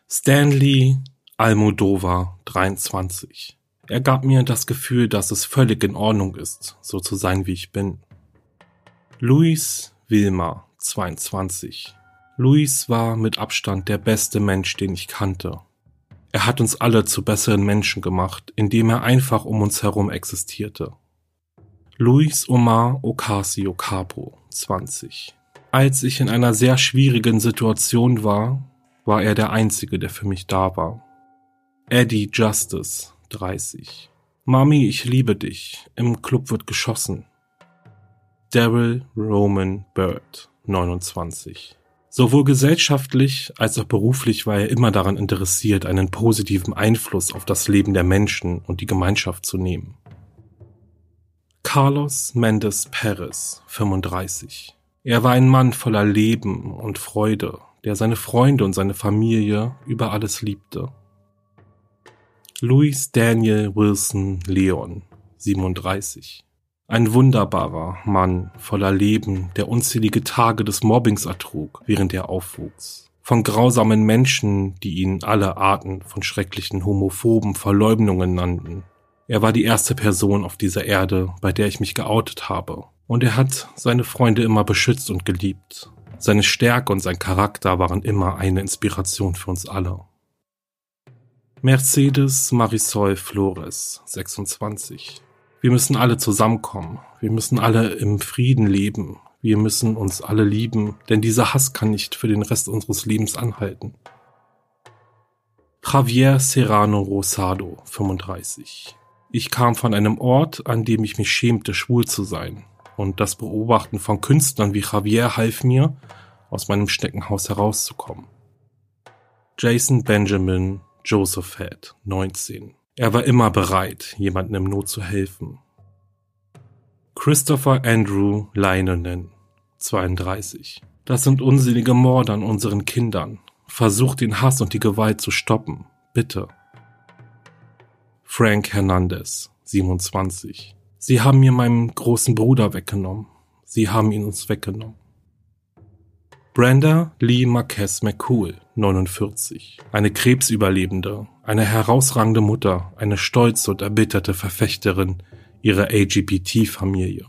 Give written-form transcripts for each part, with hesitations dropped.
Stanley Almodovar, 23. Er gab mir das Gefühl, dass es völlig in Ordnung ist, so zu sein, wie ich bin. Luis Wilmer, 22. Luis war mit Abstand der beste Mensch, den ich kannte. Er hat uns alle zu besseren Menschen gemacht, indem er einfach um uns herum existierte. Luis Omar Ocasio-Capo, 20. Als ich in einer sehr schwierigen Situation war er der Einzige, der für mich da war. Eddie Justice, 30. Mami, ich liebe dich. Im Club wird geschossen. Daryl Roman Bird, 29. Sowohl gesellschaftlich als auch beruflich war er immer daran interessiert, einen positiven Einfluss auf das Leben der Menschen und die Gemeinschaft zu nehmen. Carlos Mendes Perez, 35. Er war ein Mann voller Leben und Freude, der seine Freunde und seine Familie über alles liebte. Louis Daniel Wilson Leon, 37. Ein wunderbarer Mann voller Leben, der unzählige Tage des Mobbings ertrug, während er aufwuchs. Von grausamen Menschen, die ihn alle Arten von schrecklichen homophoben Verleumdungen nannten. Er war die erste Person auf dieser Erde, bei der ich mich geoutet habe. Und er hat seine Freunde immer beschützt und geliebt. Seine Stärke und sein Charakter waren immer eine Inspiration für uns alle. Mercedes Marisol Flores, 26. Wir müssen alle zusammenkommen. Wir müssen alle im Frieden leben. Wir müssen uns alle lieben, denn dieser Hass kann nicht für den Rest unseres Lebens anhalten. Javier Serrano Rosado, 35. Ich kam von einem Ort, an dem ich mich schämte, schwul zu sein. Und das Beobachten von Künstlern wie Javier half mir, aus meinem Schneckenhaus herauszukommen. Jason Benjamin Joseph Head, 19. Er war immer bereit, jemandem in Not zu helfen. Christopher Andrew Leinonen, 32. Das sind unselige Morde an unseren Kindern. Versucht den Hass und die Gewalt zu stoppen. Bitte. Frank Hernandez, 27. Sie haben mir meinen großen Bruder weggenommen. Sie haben ihn uns weggenommen. Brenda Lee Marquez McCool, 49. Eine Krebsüberlebende, eine herausragende Mutter, eine stolze und erbitterte Verfechterin ihrer LGBT-Familie.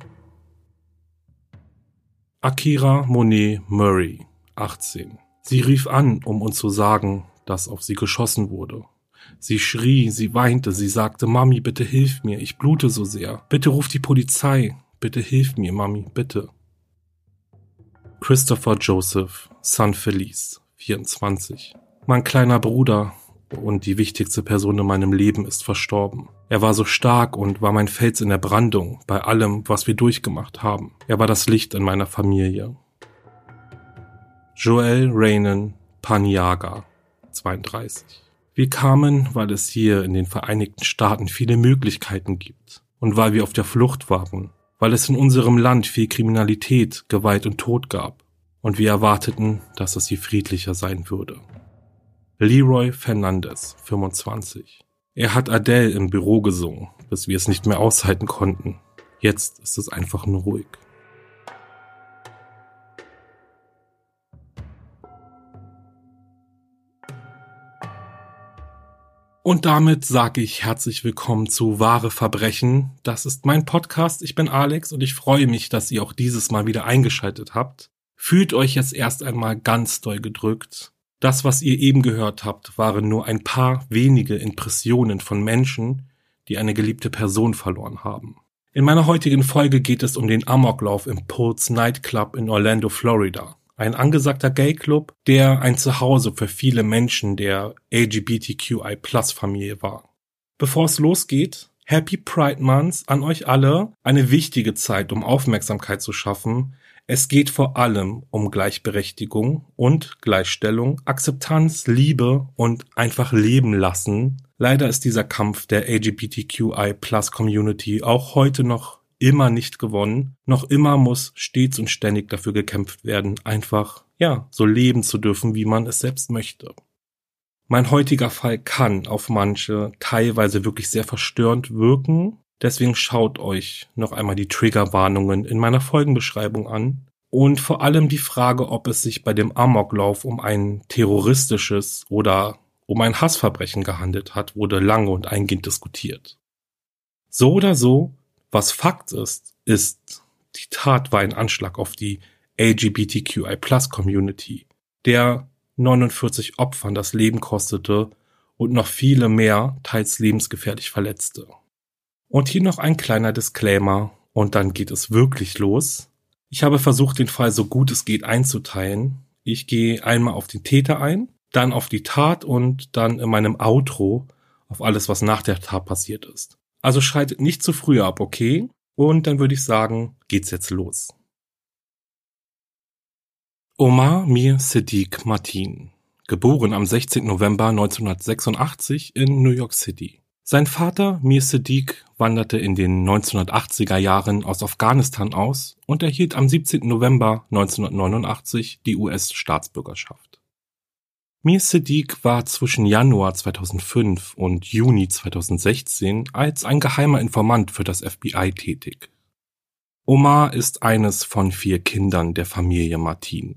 Akira Monet Murray, 18. Sie rief an, um uns zu sagen, dass auf sie geschossen wurde. Sie schrie, sie weinte, sie sagte, Mami, bitte hilf mir, ich blute so sehr. Bitte ruf die Polizei. Bitte hilf mir, Mami, bitte. Christopher Joseph San Feliz, 24. Mein kleiner Bruder und die wichtigste Person in meinem Leben ist verstorben. Er war so stark und war mein Fels in der Brandung bei allem, was wir durchgemacht haben. Er war das Licht in meiner Familie. Joel Raynon Paniaga, 32. Wir kamen, weil es hier in den Vereinigten Staaten viele Möglichkeiten gibt und weil wir auf der Flucht waren, weil es in unserem Land viel Kriminalität, Gewalt und Tod gab und wir erwarteten, dass es hier friedlicher sein würde. Leroy Fernandez, 25. Er hat Adele im Büro gesungen, bis wir es nicht mehr aushalten konnten. Jetzt ist es einfach nur ruhig. Und damit sage ich herzlich willkommen zu Wahre Verbrechen. Das ist mein Podcast, ich bin Alex und ich freue mich, dass ihr auch dieses Mal wieder eingeschaltet habt. Fühlt euch jetzt erst einmal ganz doll gedrückt. Das, was ihr eben gehört habt, waren nur ein paar wenige Impressionen von Menschen, die eine geliebte Person verloren haben. In meiner heutigen Folge geht es um den Amoklauf im Pulse Nightclub in Orlando, Florida. Ein angesagter Gay-Club, der ein Zuhause für viele Menschen der LGBTQI+-Familie war. Bevor es losgeht, Happy Pride Month an euch alle. Eine wichtige Zeit, um Aufmerksamkeit zu schaffen. Es geht vor allem um Gleichberechtigung und Gleichstellung, Akzeptanz, Liebe und einfach leben lassen. Leider ist dieser Kampf der LGBTQI+-Community auch heute noch immer nicht gewonnen. Noch immer muss stets und ständig dafür gekämpft werden, einfach, so leben zu dürfen, wie man es selbst möchte. Mein heutiger Fall kann auf manche teilweise wirklich sehr verstörend wirken. Deswegen schaut euch noch einmal die Triggerwarnungen in meiner Folgenbeschreibung an. Und vor allem die Frage, ob es sich bei dem Amoklauf um ein terroristisches oder um ein Hassverbrechen gehandelt hat, wurde lange und eingehend diskutiert. So oder so, was Fakt ist, die Tat war ein Anschlag auf die LGBTQI+-Community, der 49 Opfern das Leben kostete und noch viele mehr teils lebensgefährlich verletzte. Und hier noch ein kleiner Disclaimer und dann geht es wirklich los. Ich habe versucht, den Fall so gut es geht einzuteilen. Ich gehe einmal auf den Täter ein, dann auf die Tat und dann in meinem Outro auf alles, was nach der Tat passiert ist. Also schaltet nicht zu früh ab, okay? Und dann würde ich sagen, geht's jetzt los. Omar Mir Siddiq Martin, geboren am 16. November 1986 in New York City. Sein Vater Mir Siddiq wanderte in den 1980er Jahren aus Afghanistan aus und erhielt am 17. November 1989 die US-Staatsbürgerschaft. Mir Siddiq war zwischen Januar 2005 und Juni 2016 als ein geheimer Informant für das FBI tätig. Omar ist eines von 4 Kindern der Familie Martin.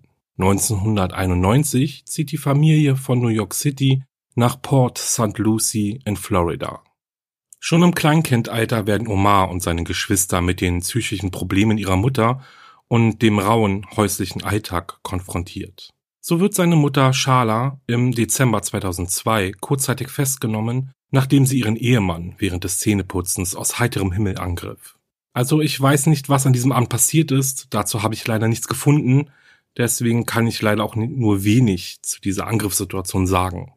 1991 zieht die Familie von New York City nach Port St. Lucie in Florida. Schon im Kleinkindalter werden Omar und seine Geschwister mit den psychischen Problemen ihrer Mutter und dem rauen häuslichen Alltag konfrontiert. So wird seine Mutter Shala im Dezember 2002 kurzzeitig festgenommen, nachdem sie ihren Ehemann während des Zähneputzens aus heiterem Himmel angriff. Also ich weiß nicht, was an diesem Abend passiert ist, dazu habe ich leider nichts gefunden, deswegen kann ich leider auch nur wenig zu dieser Angriffssituation sagen.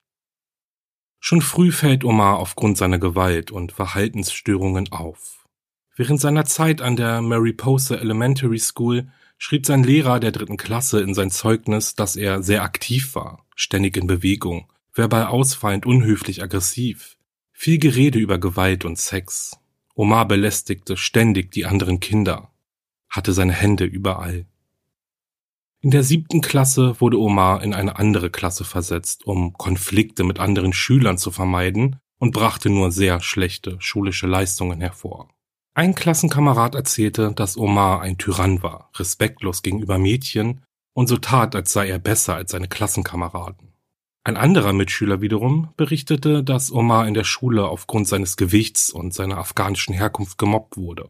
Schon früh fällt Omar aufgrund seiner Gewalt und Verhaltensstörungen auf. Während seiner Zeit an der Mariposa Elementary School schrieb sein Lehrer der 3. Klasse in sein Zeugnis, dass er sehr aktiv war, ständig in Bewegung, verbal ausfallend, unhöflich, aggressiv, viel Gerede über Gewalt und Sex. Omar belästigte ständig die anderen Kinder, hatte seine Hände überall. In der 7. Klasse wurde Omar in eine andere Klasse versetzt, um Konflikte mit anderen Schülern zu vermeiden und brachte nur sehr schlechte schulische Leistungen hervor. Ein Klassenkamerad erzählte, dass Omar ein Tyrann war, respektlos gegenüber Mädchen und so tat, als sei er besser als seine Klassenkameraden. Ein anderer Mitschüler wiederum berichtete, dass Omar in der Schule aufgrund seines Gewichts und seiner afghanischen Herkunft gemobbt wurde.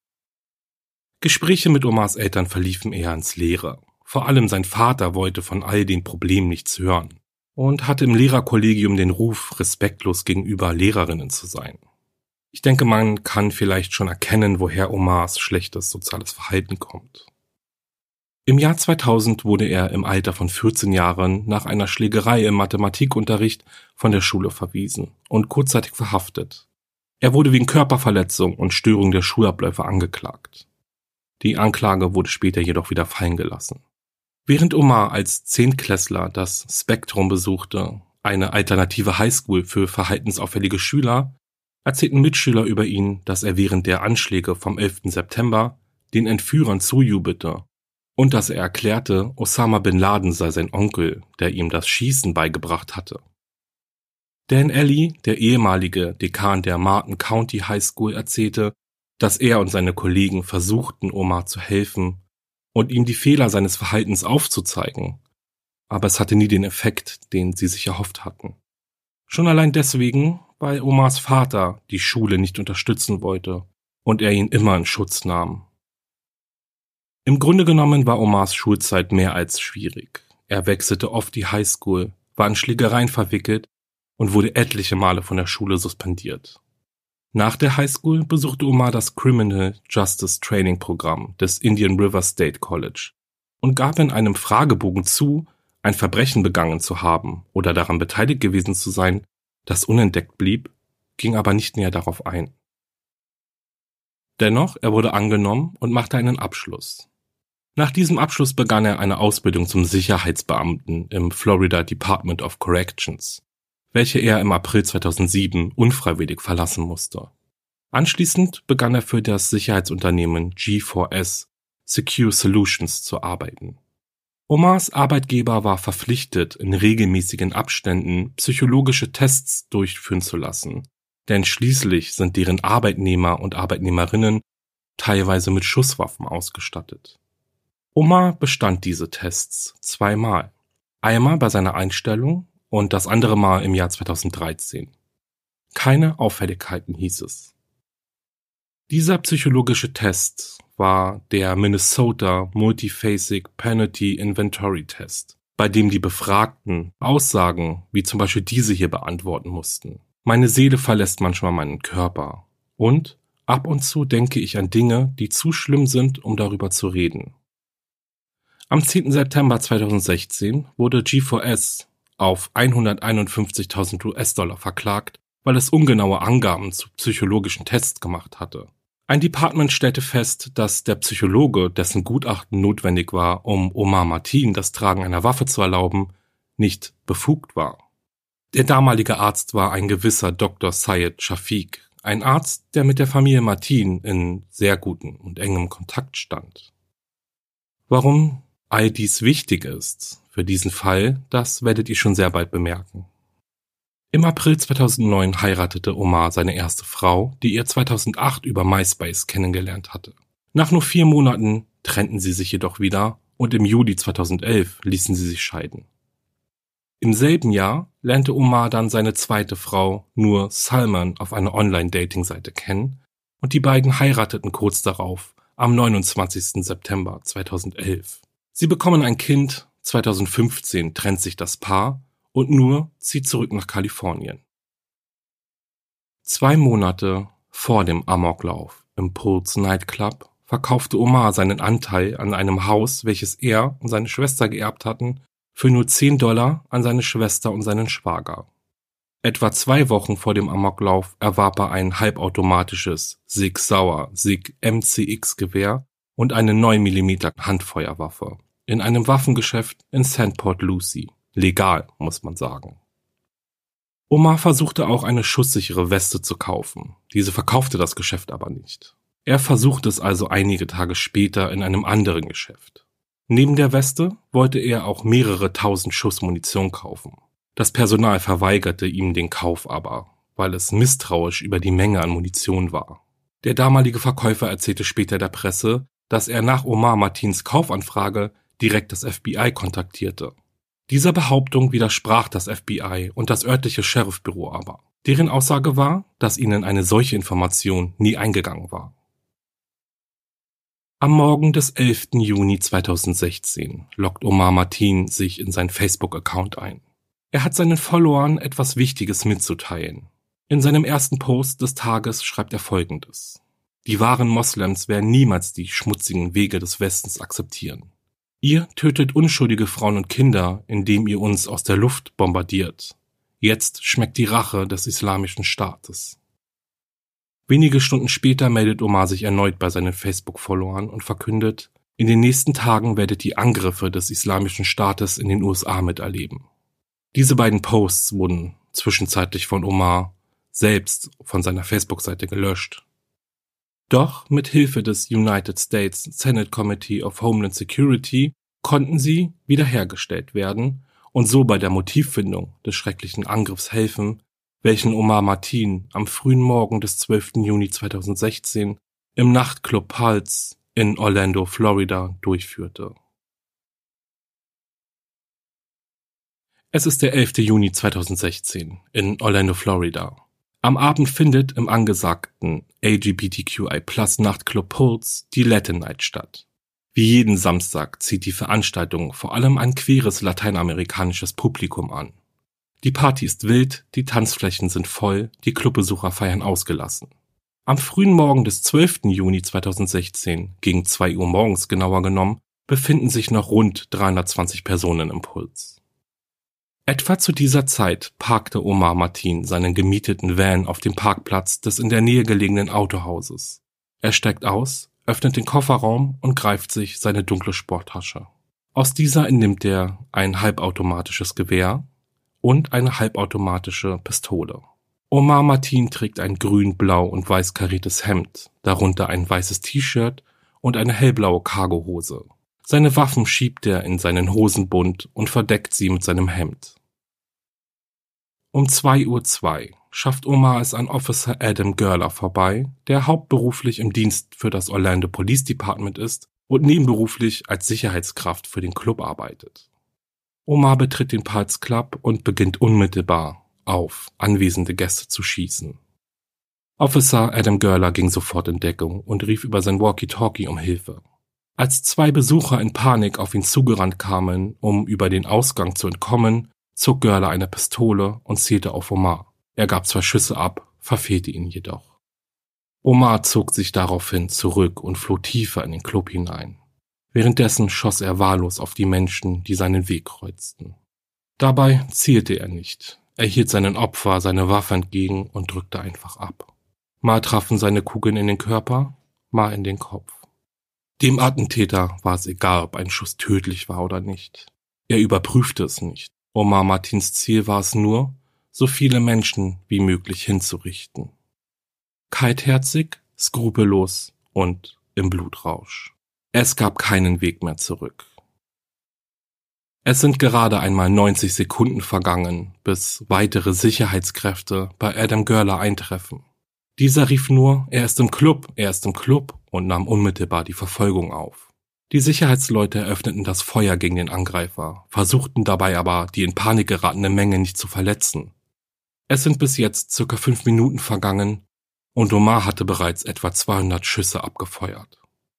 Gespräche mit Omars Eltern verliefen eher ins Leere. Vor allem sein Vater wollte von all den Problemen nichts hören und hatte im Lehrerkollegium den Ruf, respektlos gegenüber Lehrerinnen zu sein. Ich denke, man kann vielleicht schon erkennen, woher Omars schlechtes soziales Verhalten kommt. Im Jahr 2000 wurde er im Alter von 14 Jahren nach einer Schlägerei im Mathematikunterricht von der Schule verwiesen und kurzzeitig verhaftet. Er wurde wegen Körperverletzung und Störung der Schulabläufe angeklagt. Die Anklage wurde später jedoch wieder fallen gelassen. Während Omar als Zehntklässler das Spektrum besuchte, eine alternative Highschool für verhaltensauffällige Schüler, erzählten Mitschüler über ihn, dass er während der Anschläge vom 11. September den Entführern zujubelte und dass er erklärte, Osama bin Laden sei sein Onkel, der ihm das Schießen beigebracht hatte. Dan Alley, der ehemalige Dekan der Martin County High School, erzählte, dass er und seine Kollegen versuchten, Omar zu helfen und ihm die Fehler seines Verhaltens aufzuzeigen, aber es hatte nie den Effekt, den sie sich erhofft hatten. Schon allein deswegen, weil Omars Vater die Schule nicht unterstützen wollte und er ihn immer in Schutz nahm. Im Grunde genommen war Omars Schulzeit mehr als schwierig. Er wechselte oft die Highschool, war in Schlägereien verwickelt und wurde etliche Male von der Schule suspendiert. Nach der Highschool besuchte Omar das Criminal Justice Training Programm des Indian River State College und gab in einem Fragebogen zu, ein Verbrechen begangen zu haben oder daran beteiligt gewesen zu sein, das unentdeckt blieb, ging aber nicht näher darauf ein. Dennoch, er wurde angenommen und machte einen Abschluss. Nach diesem Abschluss begann er eine Ausbildung zum Sicherheitsbeamten im Florida Department of Corrections, welche er im April 2007 unfreiwillig verlassen musste. Anschließend begann er für das Sicherheitsunternehmen G4S Secure Solutions zu arbeiten. Omars Arbeitgeber war verpflichtet, in regelmäßigen Abständen psychologische Tests durchführen zu lassen, denn schließlich sind deren Arbeitnehmer und Arbeitnehmerinnen teilweise mit Schusswaffen ausgestattet. Omar bestand diese Tests 2-mal. Einmal bei seiner Einstellung und das andere Mal im Jahr 2013. Keine Auffälligkeiten, hieß es. Dieser psychologische Test war der Minnesota Multiphasic Personality Inventory Test, bei dem die Befragten Aussagen wie zum Beispiel diese hier beantworten mussten. Meine Seele verlässt manchmal meinen Körper und ab und zu denke ich an Dinge, die zu schlimm sind, um darüber zu reden. Am 10. September 2016 wurde G4S auf 151.000 US-Dollar verklagt, weil es ungenaue Angaben zu psychologischen Tests gemacht hatte. Ein Department stellte fest, dass der Psychologe, dessen Gutachten notwendig war, um Omar Mateen das Tragen einer Waffe zu erlauben, nicht befugt war. Der damalige Arzt war ein gewisser Dr. Syed Shafiq, ein Arzt, der mit der Familie Mateen in sehr gutem und engem Kontakt stand. Warum all dies wichtig ist für diesen Fall, das werdet ihr schon sehr bald bemerken. Im April 2009 heiratete Omar seine erste Frau, die er 2008 über MySpace kennengelernt hatte. Nach nur 4 Monaten trennten sie sich jedoch wieder und im Juli 2011 ließen sie sich scheiden. Im selben Jahr lernte Omar dann seine zweite Frau Nur Salman auf einer Online-Dating-Seite kennen und die beiden heirateten kurz darauf am 29. September 2011. Sie bekommen ein Kind, 2015 trennt sich das Paar und Nur zieht zurück nach Kalifornien. 2 Monate vor dem Amoklauf im Pulse Nightclub verkaufte Omar seinen Anteil an einem Haus, welches er und seine Schwester geerbt hatten, für nur $10 an seine Schwester und seinen Schwager. Etwa 2 Wochen vor dem Amoklauf erwarb er ein halbautomatisches Sig Sauer Sig MCX Gewehr und eine 9 mm Handfeuerwaffe in einem Waffengeschäft in St. Port Lucie. Legal, muss man sagen. Omar versuchte auch eine schusssichere Weste zu kaufen. Diese verkaufte das Geschäft aber nicht. Er versuchte es also einige Tage später in einem anderen Geschäft. Neben der Weste wollte er auch mehrere tausend Schuss Munition kaufen. Das Personal verweigerte ihm den Kauf aber, weil es misstrauisch über die Menge an Munition war. Der damalige Verkäufer erzählte später der Presse, dass er nach Omar Mateens Kaufanfrage direkt das FBI kontaktierte. Dieser Behauptung widersprach das FBI und das örtliche Sheriffbüro aber. Deren Aussage war, dass ihnen eine solche Information nie eingegangen war. Am Morgen des 11. Juni 2016 loggt Omar Mateen sich in seinen Facebook-Account ein. Er hat seinen Followern etwas Wichtiges mitzuteilen. In seinem ersten Post des Tages schreibt er Folgendes: Die wahren Moslems werden niemals die schmutzigen Wege des Westens akzeptieren. Ihr tötet unschuldige Frauen und Kinder, indem ihr uns aus der Luft bombardiert. Jetzt schmeckt die Rache des Islamischen Staates. Wenige Stunden später meldet Omar sich erneut bei seinen Facebook-Followern und verkündet, in den nächsten Tagen werdet ihr Angriffe des Islamischen Staates in den USA miterleben. Diese beiden Posts wurden zwischenzeitlich von Omar selbst von seiner Facebook-Seite gelöscht. Doch mit Hilfe des United States Senate Committee of Homeland Security konnten sie wiederhergestellt werden und so bei der Motivfindung des schrecklichen Angriffs helfen, welchen Omar Mateen am frühen Morgen des 12. Juni 2016 im Nachtclub Pulse in Orlando, Florida, durchführte. Es ist der 11. Juni 2016 in Orlando, Florida. Am Abend findet im angesagten LGBTQI+ Nachtclub Pulse die Latin Night statt. Wie jeden Samstag zieht die Veranstaltung vor allem ein queeres lateinamerikanisches Publikum an. Die Party ist wild, die Tanzflächen sind voll, die Clubbesucher feiern ausgelassen. Am frühen Morgen des 12. Juni 2016, gegen 2 Uhr morgens genauer genommen, befinden sich noch rund 320 Personen im Pulse. Etwa zu dieser Zeit parkte Omar Mateen seinen gemieteten Van auf dem Parkplatz des in der Nähe gelegenen Autohauses. Er steigt aus, öffnet den Kofferraum und greift sich seine dunkle Sporttasche. Aus dieser entnimmt er ein halbautomatisches Gewehr und eine halbautomatische Pistole. Omar Mateen trägt ein grün, blau und weiß kariertes Hemd, darunter ein weißes T-Shirt und eine hellblaue Cargohose. Seine Waffen schiebt er in seinen Hosenbund und verdeckt sie mit seinem Hemd. Um 2:02 Uhr schafft Omar es an Officer Adam Görler vorbei, der hauptberuflich im Dienst für das Orlando Police Department ist und nebenberuflich als Sicherheitskraft für den Club arbeitet. Omar betritt den Pulse Club und beginnt unmittelbar auf anwesende Gäste zu schießen. Officer Adam Görler ging sofort in Deckung und rief über sein Walkie-Talkie um Hilfe. Als 2 Besucher in Panik auf ihn zugerannt kamen, um über den Ausgang zu entkommen, zog Görler eine Pistole und zielte auf Omar. Er gab 2 Schüsse ab, verfehlte ihn jedoch. Omar zog sich daraufhin zurück und floh tiefer in den Club hinein. Währenddessen schoss er wahllos auf die Menschen, die seinen Weg kreuzten. Dabei zielte er nicht. Er hielt seinen Opfer seine Waffe entgegen und drückte einfach ab. Mal trafen seine Kugeln in den Körper, mal in den Kopf. Dem Attentäter war es egal, ob ein Schuss tödlich war oder nicht. Er überprüfte es nicht. Omar Martins Ziel war es nur, so viele Menschen wie möglich hinzurichten. Kaltherzig, skrupellos und im Blutrausch. Es gab keinen Weg mehr zurück. Es sind gerade einmal 90 Sekunden vergangen, bis weitere Sicherheitskräfte bei Adam Görler eintreffen. Dieser rief nur, er ist im Club und nahm unmittelbar die Verfolgung auf. Die Sicherheitsleute eröffneten das Feuer gegen den Angreifer, versuchten dabei aber, die in Panik geratene Menge nicht zu verletzen. Es sind bis jetzt ca. 5 Minuten vergangen und Omar hatte bereits etwa 200 Schüsse abgefeuert.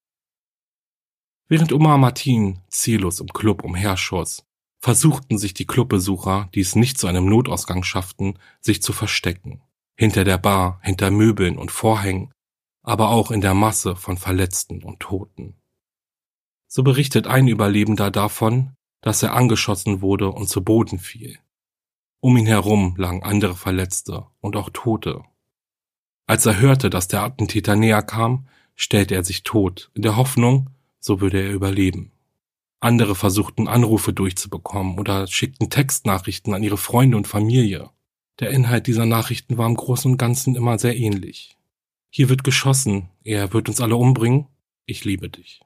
Während Omar Martin ziellos im Club umherschoss, versuchten sich die Clubbesucher, die es nicht zu einem Notausgang schafften, sich zu verstecken. Hinter der Bar, hinter Möbeln und Vorhängen, aber auch in der Masse von Verletzten und Toten. So berichtet ein Überlebender davon, dass er angeschossen wurde und zu Boden fiel. Um ihn herum lagen andere Verletzte und auch Tote. Als er hörte, dass der Attentäter näher kam, stellte er sich tot, in der Hoffnung, so würde er überleben. Andere versuchten Anrufe durchzubekommen oder schickten Textnachrichten an ihre Freunde und Familie. Der Inhalt dieser Nachrichten war im Großen und Ganzen immer sehr ähnlich. Hier wird geschossen, er wird uns alle umbringen, ich liebe dich.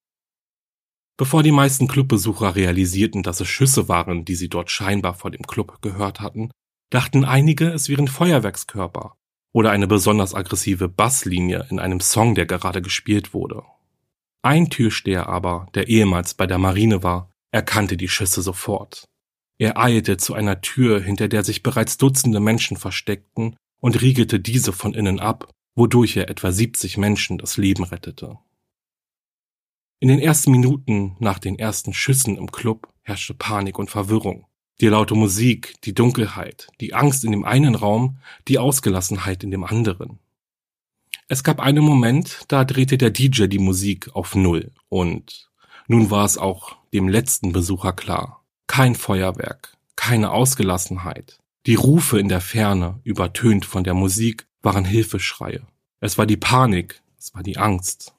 Bevor die meisten Clubbesucher realisierten, dass es Schüsse waren, die sie dort scheinbar vor dem Club gehört hatten, dachten einige, es wären Feuerwerkskörper oder eine besonders aggressive Basslinie in einem Song, der gerade gespielt wurde. Ein Türsteher aber, der ehemals bei der Marine war, erkannte die Schüsse sofort. Er eilte zu einer Tür, hinter der sich bereits Dutzende Menschen versteckten, und riegelte diese von innen ab, wodurch er etwa 70 Menschen das Leben rettete. In den ersten Minuten nach den ersten Schüssen im Club herrschte Panik und Verwirrung. Die laute Musik, die Dunkelheit, die Angst in dem einen Raum, die Ausgelassenheit in dem anderen. Es gab einen Moment, da drehte der DJ die Musik auf 0 und nun war es auch dem letzten Besucher klar. Kein Feuerwerk, keine Ausgelassenheit. Die Rufe in der Ferne, übertönt von der Musik, waren Hilfeschreie. Es war die Panik, es war die Angst.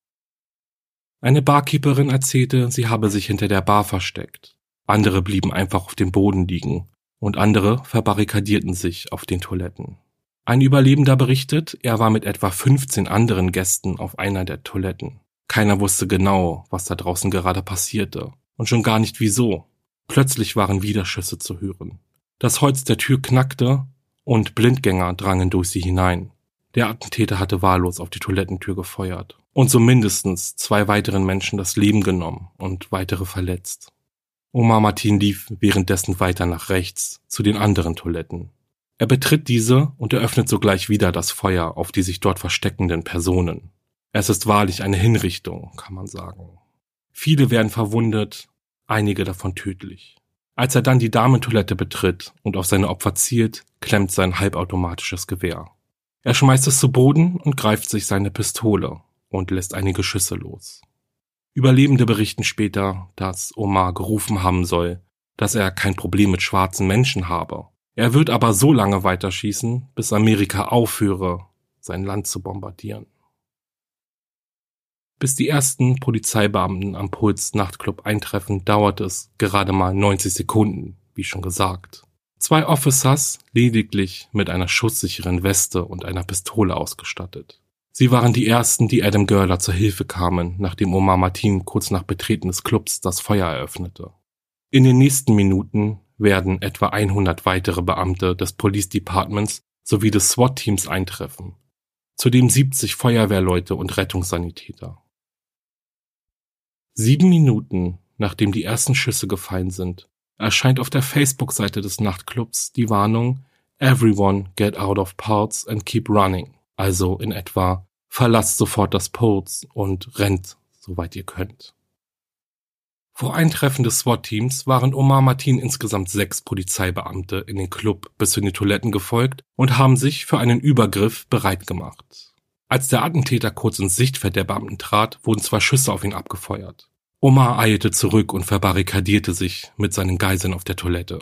Eine Barkeeperin erzählte, sie habe sich hinter der Bar versteckt. Andere blieben einfach auf dem Boden liegen und andere verbarrikadierten sich auf den Toiletten. Ein Überlebender berichtet, er war mit etwa 15 anderen Gästen auf einer der Toiletten. Keiner wusste genau, was da draußen gerade passierte und schon gar nicht wieso. Plötzlich waren wieder Schüsse zu hören. Das Holz der Tür knackte und Blindgänger drangen durch sie hinein. Der Attentäter hatte wahllos auf die Toilettentür gefeuert und so mindestens 2 weiteren Menschen das Leben genommen und weitere verletzt. Omar Martin lief währenddessen weiter nach rechts zu den anderen Toiletten. Er betritt diese und eröffnet sogleich wieder das Feuer auf die sich dort versteckenden Personen. Es ist wahrlich eine Hinrichtung, kann man sagen. Viele werden verwundet, einige davon tödlich. Als er dann die Damentoilette betritt und auf seine Opfer zielt, klemmt sein halbautomatisches Gewehr. Er schmeißt es zu Boden und greift sich seine Pistole und lässt einige Schüsse los. Überlebende berichten später, dass Omar gerufen haben soll, dass er kein Problem mit schwarzen Menschen habe. Er wird aber so lange weiterschießen, bis Amerika aufhöre, sein Land zu bombardieren. Bis die ersten Polizeibeamten am Puls Nachtclub eintreffen, dauert es gerade mal 90 Sekunden, wie schon gesagt. 2 Officers, lediglich mit einer schusssicheren Weste und einer Pistole ausgestattet. Sie waren die ersten, die Adam Görler zur Hilfe kamen, nachdem Omar Martin kurz nach Betreten des Clubs das Feuer eröffnete. In den nächsten Minuten werden etwa 100 weitere Beamte des Police Departments sowie des SWAT-Teams eintreffen, zudem 70 Feuerwehrleute und Rettungssanitäter. 7 Minuten, nachdem die ersten Schüsse gefallen sind, erscheint auf der Facebook-Seite des Nachtclubs die Warnung Everyone get out of Pulse and keep running. Also in etwa, verlasst sofort das Pulse und rennt, soweit ihr könnt. Vor Eintreffen des SWAT-Teams waren Omar Mateen insgesamt 6 Polizeibeamte in den Club bis in die Toiletten gefolgt und haben sich für einen Übergriff bereit gemacht. Als der Attentäter kurz ins Sichtfeld der Beamten trat, wurden 2 Schüsse auf ihn abgefeuert. Omar eilte zurück und verbarrikadierte sich mit seinen Geiseln auf der Toilette.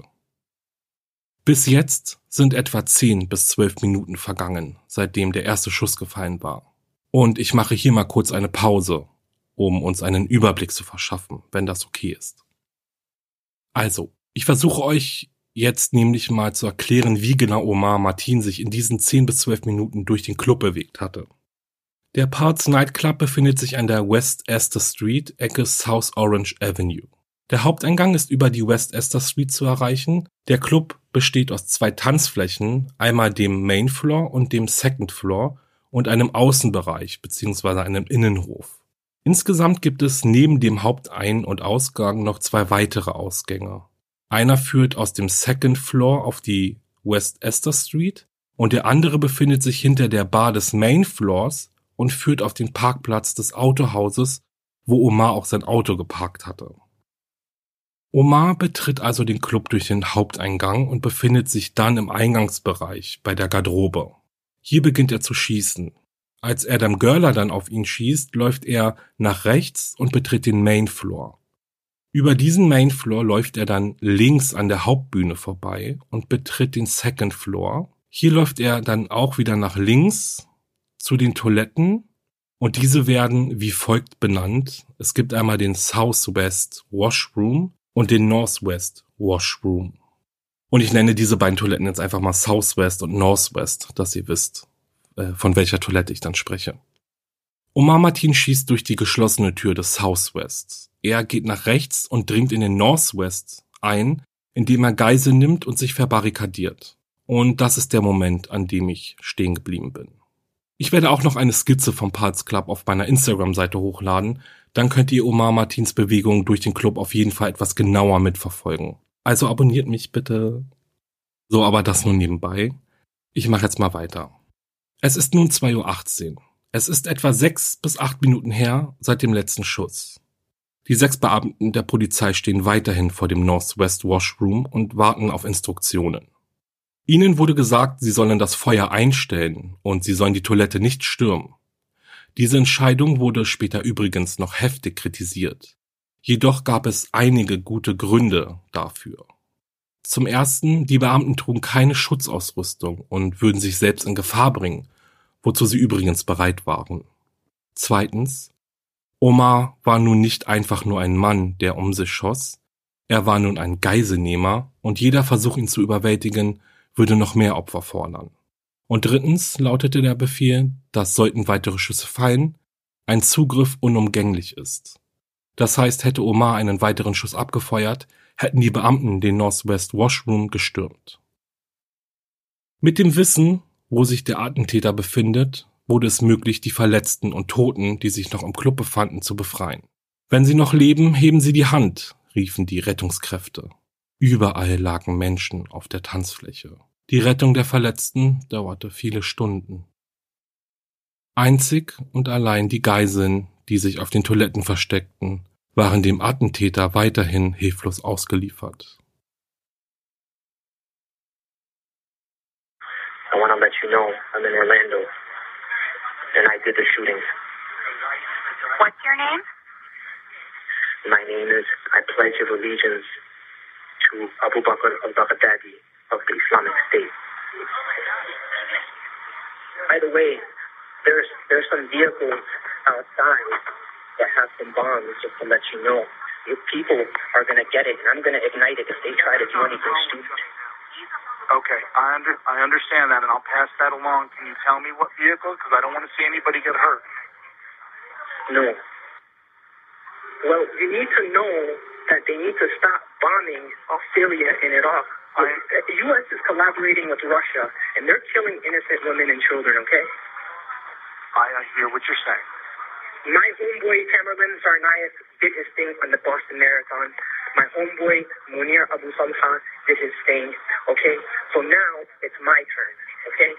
Bis jetzt sind etwa 10 bis 12 Minuten vergangen, seitdem der erste Schuss gefallen war. Und ich mache hier mal kurz eine Pause, um uns einen Überblick zu verschaffen, wenn das okay ist. Also, ich versuche euch jetzt nämlich mal zu erklären, wie genau Omar Mateen sich in diesen 10 bis 12 Minuten durch den Club bewegt hatte. Der Pulse Nightclub befindet sich an der West Astor Street, Ecke South Orange Avenue. Der Haupteingang ist über die West Astor Street zu erreichen. Der Club besteht aus 2 Tanzflächen, einmal dem Main Floor und dem Second Floor und einem Außenbereich bzw. einem Innenhof. Insgesamt gibt es neben dem Hauptein- und Ausgang noch 2 weitere Ausgänge. Einer führt aus dem Second Floor auf die West Astor Street und der andere befindet sich hinter der Bar des Main Floors und führt auf den Parkplatz des Autohauses, wo Omar auch sein Auto geparkt hatte. Omar betritt also den Club durch den Haupteingang und befindet sich dann im Eingangsbereich bei der Garderobe. Hier beginnt er zu schießen. Als Adam Görler dann auf ihn schießt, läuft er nach rechts und betritt den Main Floor. Über diesen Main Floor läuft er dann links an der Hauptbühne vorbei und betritt den Second Floor. Hier läuft er dann auch wieder nach links zu den Toiletten und diese werden wie folgt benannt. Es gibt einmal den Southwest Washroom und den Northwest Washroom. Und ich nenne diese beiden Toiletten jetzt einfach mal Southwest und Northwest, dass ihr wisst, von welcher Toilette ich dann spreche. Omar Mateen schießt durch die geschlossene Tür des Southwest. Er geht nach rechts und dringt in den Northwest ein, indem er Geiseln nimmt und sich verbarrikadiert. Und das ist der Moment, an dem ich stehen geblieben bin. Ich werde auch noch eine Skizze vom Pulse Club auf meiner Instagram-Seite hochladen, dann könnt ihr Omar Mateens Bewegungen durch den Club auf jeden Fall etwas genauer mitverfolgen. Also abonniert mich bitte. So, aber das nur nebenbei. Ich mache jetzt mal weiter. Es ist nun 2:18 Uhr. Es ist etwa 6 bis 8 Minuten her seit dem letzten Schuss. Die 6 Beamten der Polizei stehen weiterhin vor dem Northwest Washroom und warten auf Instruktionen. Ihnen wurde gesagt, sie sollen das Feuer einstellen und sie sollen die Toilette nicht stürmen. Diese Entscheidung wurde später übrigens noch heftig kritisiert. Jedoch gab es einige gute Gründe dafür. Zum ersten, die Beamten trugen keine Schutzausrüstung und würden sich selbst in Gefahr bringen, wozu sie übrigens bereit waren. Zweitens, Omar war nun nicht einfach nur ein Mann, der um sich schoss, er war nun ein Geiselnehmer und jeder Versuch, ihn zu überwältigen, würde noch mehr Opfer fordern. Und drittens lautete der Befehl, dass sollten weitere Schüsse fallen, ein Zugriff unumgänglich ist. Das heißt, hätte Omar einen weiteren Schuss abgefeuert, hätten die Beamten den Northwest Washroom gestürmt. Mit dem Wissen, wo sich der Attentäter befindet, wurde es möglich, die Verletzten und Toten, die sich noch im Club befanden, zu befreien. Wenn sie noch leben, heben sie die Hand, riefen die Rettungskräfte. Überall lagen Menschen auf der Tanzfläche. Die Rettung der Verletzten dauerte viele Stunden. Einzig und allein die Geiseln, die sich auf den Toiletten versteckten, waren dem Attentäter weiterhin hilflos ausgeliefert. I want to let you know I'm in Orlando, and I did the shooting. What's your name? My name is, I pledge of allegiance to Abu Bakr al-Baghdadi of the Islamic State. By the way, there's some vehicles outside that have some bombs, just to let you know. Your people are going to get it, and I'm going to ignite it if they try to do anything stupid. Okay, I understand that, and I'll pass that along. Can you tell me what vehicle? Because I don't want to see anybody get hurt. No. Well, you need to know that they need to stop bombing Syria and Iraq. The U.S. is collaborating with Russia, and they're killing innocent women and children, okay? I hear what you're saying. My homeboy Tamerlan Tsarnaev did his thing on the Boston Marathon. My homeboy Munir Abu Salha did his thing. Okay, so now it's my turn. Okay.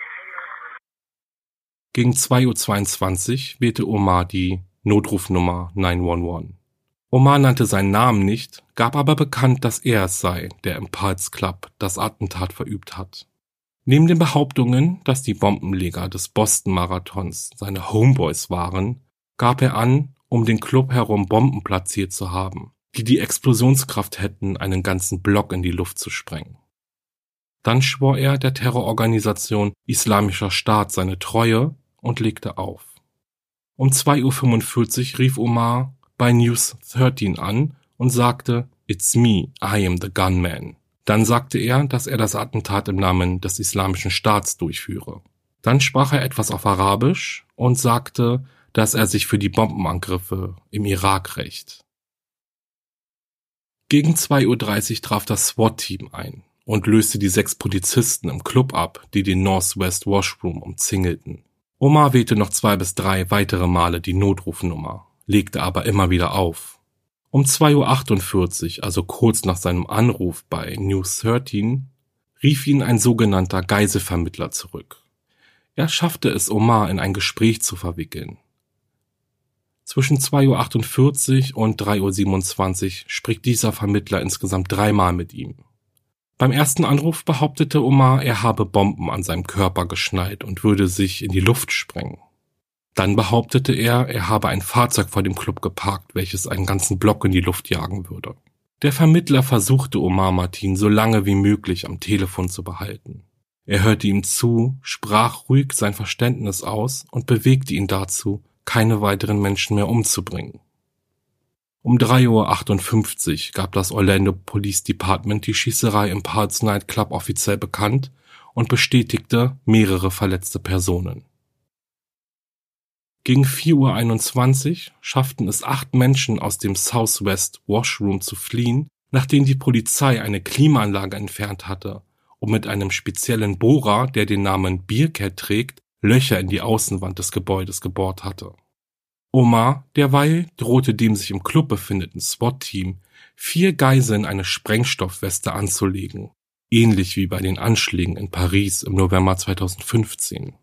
Gegen 2:22 Uhr wählte Omar die Notrufnummer 911. Omar nannte seinen Namen nicht, gab aber bekannt, dass er es sei, der im Pulse Club das Attentat verübt hat. Neben den Behauptungen, dass die Bombenleger des Boston-Marathons seine Homeboys waren, gab er an, um den Club herum Bomben platziert zu haben, die Explosionskraft hätten, einen ganzen Block in die Luft zu sprengen. Dann schwor er der Terrororganisation Islamischer Staat seine Treue und legte auf. Um 2:45 Uhr rief Omar bei News 13 an und sagte, "It's me, I am the gunman." Dann sagte er, dass er das Attentat im Namen des Islamischen Staats durchführe. Dann sprach er etwas auf Arabisch und sagte, dass er sich für die Bombenangriffe im Irak rächt. Gegen 2:30 Uhr traf das SWAT-Team ein und löste die 6 Polizisten im Club ab, die den Northwest Washroom umzingelten. Omar wählte noch 2 bis 3 weitere Male die Notrufnummer, legte aber immer wieder auf. Um 2:48 Uhr, also kurz nach seinem Anruf bei News 13, rief ihn ein sogenannter Geiselvermittler zurück. Er schaffte es, Omar in ein Gespräch zu verwickeln. Zwischen 2:48 Uhr und 3:27 Uhr spricht dieser Vermittler insgesamt 3 Mal mit ihm. Beim ersten Anruf behauptete Omar, er habe Bomben an seinem Körper geschnallt und würde sich in die Luft sprengen. Dann behauptete er habe ein Fahrzeug vor dem Club geparkt, welches einen ganzen Block in die Luft jagen würde. Der Vermittler versuchte Omar Mateen so lange wie möglich am Telefon zu behalten. Er hörte ihm zu, sprach ruhig sein Verständnis aus und bewegte ihn dazu, keine weiteren Menschen mehr umzubringen. Um 3:58 Uhr gab das Orlando Police Department die Schießerei im Pulse Night Club offiziell bekannt und bestätigte mehrere verletzte Personen. Gegen 4:21 Uhr schafften es 8 Menschen aus dem Southwest Washroom zu fliehen, nachdem die Polizei eine Klimaanlage entfernt hatte und mit einem speziellen Bohrer, der den Namen Bearcat trägt, Löcher in die Außenwand des Gebäudes gebohrt hatte. Omar derweil drohte dem sich im Club befindenden SWAT-Team 4 Geiseln eine Sprengstoffweste anzulegen, ähnlich wie bei den Anschlägen in Paris im November 2015.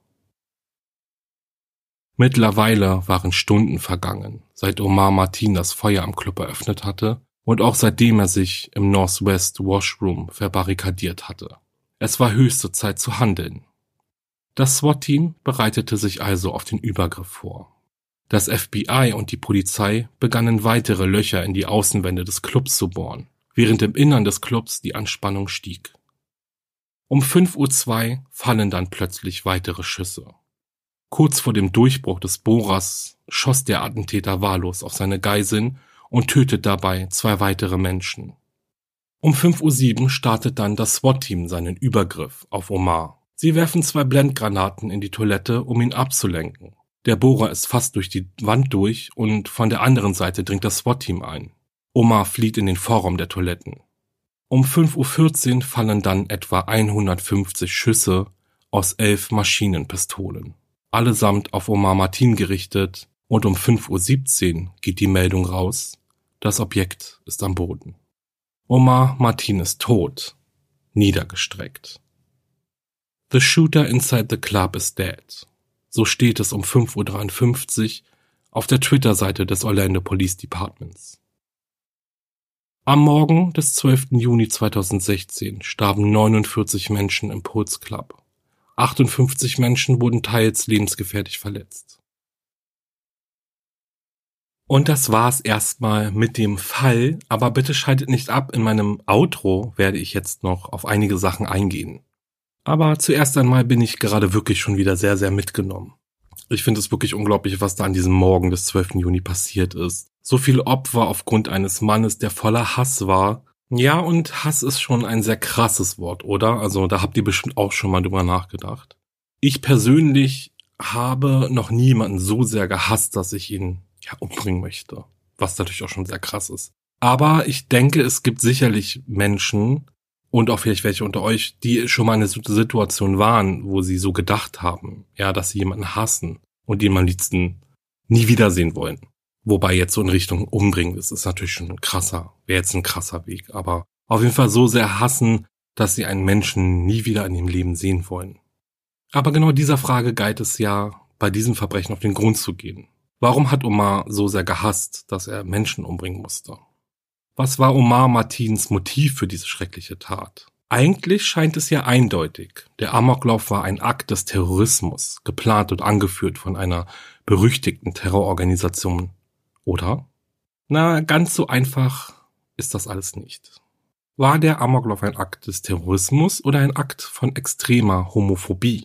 Mittlerweile waren Stunden vergangen, seit Omar Mateen das Feuer am Club eröffnet hatte und auch seitdem er sich im Northwest Washroom verbarrikadiert hatte. Es war höchste Zeit zu handeln. Das SWAT-Team bereitete sich also auf den Übergriff vor. Das FBI und die Polizei begannen weitere Löcher in die Außenwände des Clubs zu bohren, während im Innern des Clubs die Anspannung stieg. Um 5:02 Uhr fallen dann plötzlich weitere Schüsse. Kurz vor dem Durchbruch des Bohrers schoss der Attentäter wahllos auf seine Geiseln und tötet dabei 2 weitere Menschen. Um 5:07 Uhr startet dann das SWAT-Team seinen Übergriff auf Omar. Sie werfen 2 Blendgranaten in die Toilette, um ihn abzulenken. Der Bohrer ist fast durch die Wand durch und von der anderen Seite dringt das SWAT-Team ein. Omar flieht in den Vorraum der Toiletten. Um 5:14 Uhr fallen dann etwa 150 Schüsse aus 11 Maschinenpistolen, allesamt auf Omar Mateen gerichtet, und um 5:17 Uhr geht die Meldung raus, das Objekt ist am Boden. Omar Mateen ist tot, niedergestreckt. The shooter inside the club is dead. So steht es um 5:53 Uhr auf der Twitter-Seite des Orlando Police Departments. Am Morgen des 12. Juni 2016 starben 49 Menschen im Pulse Club. 58 Menschen wurden teils lebensgefährlich verletzt. Und das war's erstmal mit dem Fall, aber bitte schaltet nicht ab, in meinem Outro werde ich jetzt noch auf einige Sachen eingehen. Aber zuerst einmal bin ich gerade wirklich schon wieder sehr, sehr mitgenommen. Ich finde es wirklich unglaublich, was da an diesem Morgen des 12. Juni passiert ist. So viele Opfer aufgrund eines Mannes, der voller Hass war. Ja, und Hass ist schon ein sehr krasses Wort, oder? Also da habt ihr bestimmt auch schon mal drüber nachgedacht. Ich persönlich habe noch niemanden so sehr gehasst, dass ich ihn umbringen möchte. Was natürlich auch schon sehr krass ist. Aber ich denke, es gibt sicherlich Menschen, und auch vielleicht welche unter euch, die schon mal in einer Situation waren, wo sie so gedacht haben, ja, dass sie jemanden hassen und ihm am liebsten nie wiedersehen wollen. Wobei jetzt so in Richtung umbringen, das ist natürlich schon wäre jetzt ein krasser Weg, aber auf jeden Fall so sehr hassen, dass sie einen Menschen nie wieder in ihrem Leben sehen wollen. Aber genau dieser Frage galt es ja, bei diesem Verbrechen auf den Grund zu gehen. Warum hat Omar so sehr gehasst, dass er Menschen umbringen musste? Was war Omar Martins Motiv für diese schreckliche Tat? Eigentlich scheint es ja eindeutig. Der Amoklauf war ein Akt des Terrorismus, geplant und angeführt von einer berüchtigten Terrororganisation. Oder? Na, ganz so einfach ist das alles nicht. War der Amoklauf ein Akt des Terrorismus oder ein Akt von extremer Homophobie?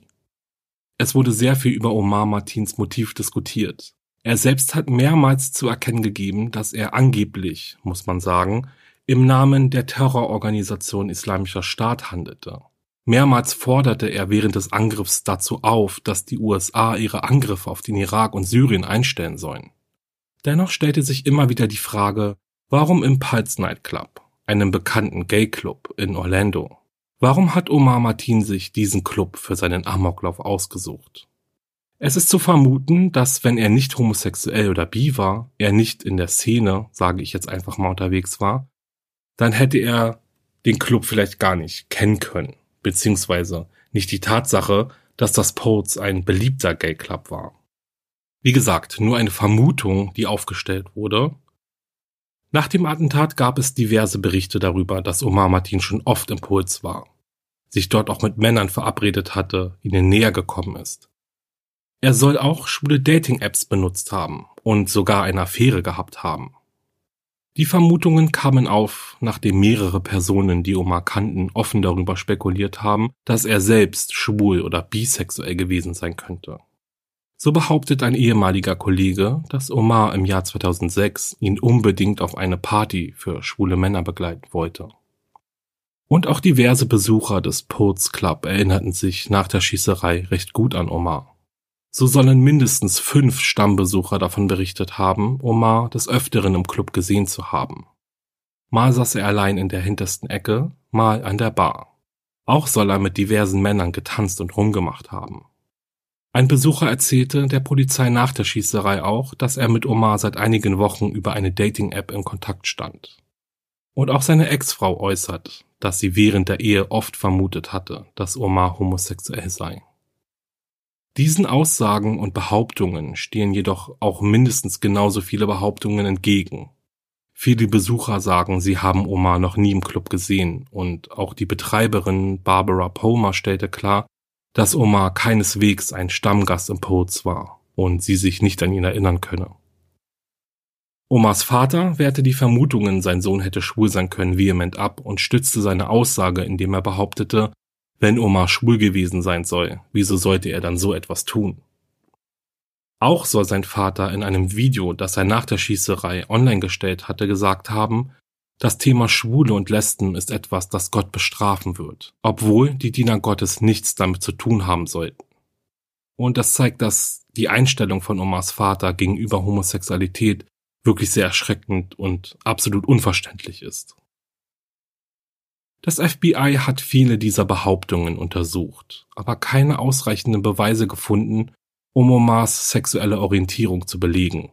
Es wurde sehr viel über Omar Martins Motiv diskutiert. Er selbst hat mehrmals zu erkennen gegeben, dass er angeblich, muss man sagen, im Namen der Terrororganisation Islamischer Staat handelte. Mehrmals forderte er während des Angriffs dazu auf, dass die USA ihre Angriffe auf den Irak und Syrien einstellen sollen. Dennoch stellte sich immer wieder die Frage, warum im Pulse Nightclub, einem bekannten Gay-Club in Orlando? Warum hat Omar Martin sich diesen Club für seinen Amoklauf ausgesucht? Es ist zu vermuten, dass wenn er nicht homosexuell oder bi war, er nicht in der Szene, sage ich jetzt einfach mal, unterwegs war, dann hätte er den Club vielleicht gar nicht kennen können, beziehungsweise nicht die Tatsache, dass das Pulse ein beliebter Gay-Club war. Wie gesagt, nur eine Vermutung, die aufgestellt wurde. Nach dem Attentat gab es diverse Berichte darüber, dass Omar Martin schon oft im Pulse war, sich dort auch mit Männern verabredet hatte, ihnen näher gekommen ist. Er soll auch schwule Dating-Apps benutzt haben und sogar eine Affäre gehabt haben. Die Vermutungen kamen auf, nachdem mehrere Personen, die Omar kannten, offen darüber spekuliert haben, dass er selbst schwul oder bisexuell gewesen sein könnte. So behauptet ein ehemaliger Kollege, dass Omar im Jahr 2006 ihn unbedingt auf eine Party für schwule Männer begleiten wollte. Und auch diverse Besucher des Pulse Club erinnerten sich nach der Schießerei recht gut an Omar. So sollen mindestens 5 Stammbesucher davon berichtet haben, Omar des Öfteren im Club gesehen zu haben. Mal saß er allein in der hintersten Ecke, mal an der Bar. Auch soll er mit diversen Männern getanzt und rumgemacht haben. Ein Besucher erzählte der Polizei nach der Schießerei auch, dass er mit Omar seit einigen Wochen über eine Dating-App in Kontakt stand. Und auch seine Ex-Frau äußert, dass sie während der Ehe oft vermutet hatte, dass Omar homosexuell sei. Diesen Aussagen und Behauptungen stehen jedoch auch mindestens genauso viele Behauptungen entgegen. Viele Besucher sagen, sie haben Omar noch nie im Club gesehen und auch die Betreiberin Barbara Palmer stellte klar, dass Omar keineswegs ein Stammgast im Pulse war und sie sich nicht an ihn erinnern könne. Omars Vater wehrte die Vermutungen, sein Sohn hätte schwul sein können, vehement ab und stützte seine Aussage, indem er behauptete, wenn Omar schwul gewesen sein soll, wieso sollte er dann so etwas tun? Auch soll sein Vater in einem Video, das er nach der Schießerei online gestellt hatte, gesagt haben, das Thema Schwule und Lesben ist etwas, das Gott bestrafen wird, obwohl die Diener Gottes nichts damit zu tun haben sollten. Und das zeigt, dass die Einstellung von Omars Vater gegenüber Homosexualität wirklich sehr erschreckend und absolut unverständlich ist. Das FBI hat viele dieser Behauptungen untersucht, aber keine ausreichenden Beweise gefunden, um Omars sexuelle Orientierung zu belegen.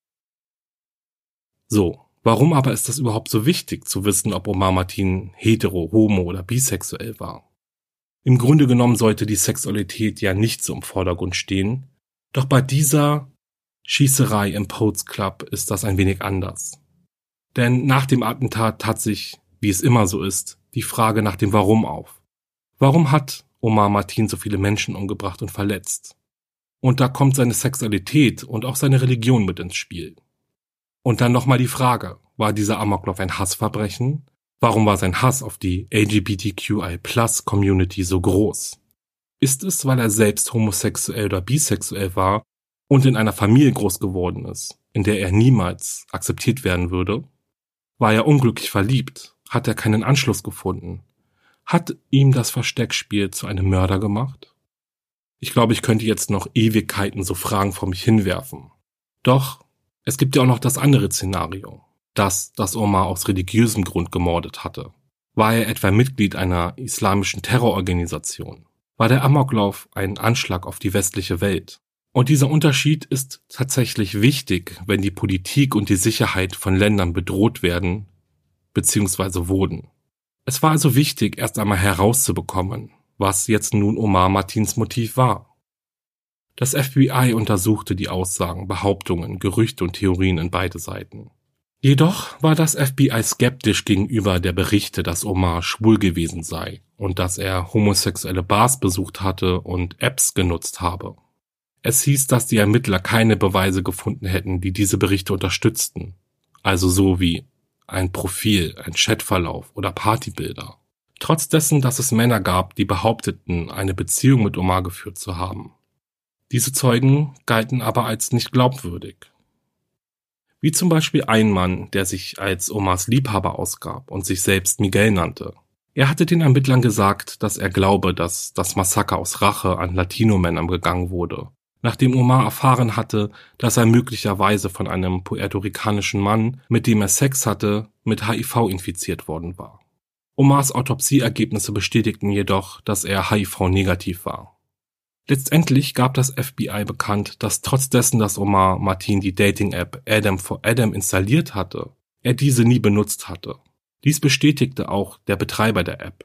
So, warum aber ist das überhaupt so wichtig, zu wissen, ob Omar Martin hetero, homo oder bisexuell war? Im Grunde genommen sollte die Sexualität ja nicht so im Vordergrund stehen, doch bei dieser Schießerei im Pulse Club ist das ein wenig anders. Denn nach dem Attentat tat sich, wie es immer so ist, die Frage nach dem Warum auf. Warum hat Omar Martin so viele Menschen umgebracht und verletzt? Und da kommt seine Sexualität und auch seine Religion mit ins Spiel. Und dann nochmal die Frage, war dieser Amoklauf ein Hassverbrechen? Warum war sein Hass auf die LGBTQI+-Community so groß? Ist es, weil er selbst homosexuell oder bisexuell war und in einer Familie groß geworden ist, in der er niemals akzeptiert werden würde? War er unglücklich verliebt? Hat er keinen Anschluss gefunden? Hat ihm das Versteckspiel zu einem Mörder gemacht? Ich glaube, ich könnte jetzt noch Ewigkeiten so Fragen vor mich hinwerfen. Doch es gibt ja auch noch das andere Szenario, dass Omar aus religiösem Grund gemordet hatte. War er etwa Mitglied einer islamischen Terrororganisation? War der Amoklauf ein Anschlag auf die westliche Welt? Und dieser Unterschied ist tatsächlich wichtig, wenn die Politik und die Sicherheit von Ländern bedroht werden bzw. wurden. Es war also wichtig, erst einmal herauszubekommen, was jetzt nun Omar Martins Motiv war. Das FBI untersuchte die Aussagen, Behauptungen, Gerüchte und Theorien in beide Seiten. Jedoch war das FBI skeptisch gegenüber der Berichte, dass Omar schwul gewesen sei und dass er homosexuelle Bars besucht hatte und Apps genutzt habe. Es hieß, dass die Ermittler keine Beweise gefunden hätten, die diese Berichte unterstützten, also so wie ein Profil, ein Chatverlauf oder Partybilder. Trotz dessen, dass es Männer gab, die behaupteten, eine Beziehung mit Omar geführt zu haben. Diese Zeugen galten aber als nicht glaubwürdig. Wie zum Beispiel ein Mann, der sich als Omars Liebhaber ausgab und sich selbst Miguel nannte. Er hatte den Ermittlern gesagt, dass er glaube, dass das Massaker aus Rache an Latino-Männern begangen wurde, nachdem Omar erfahren hatte, dass er möglicherweise von einem puerto-ricanischen Mann, mit dem er Sex hatte, mit HIV infiziert worden war. Omars Autopsieergebnisse bestätigten jedoch, dass er HIV-negativ war. Letztendlich gab das FBI bekannt, dass trotz dessen, dass Omar Martin die Dating-App Adam for Adam installiert hatte, er diese nie benutzt hatte. Dies bestätigte auch der Betreiber der App.